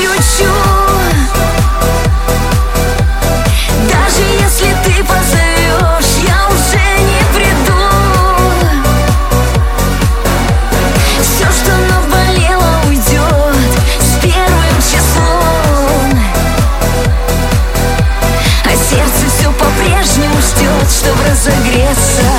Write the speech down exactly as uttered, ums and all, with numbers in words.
включу. Даже если ты позовешь, я уже не приду. Все, что наболело, уйдет с первым числом. А сердце все по-прежнему ждет, чтоб разогреться.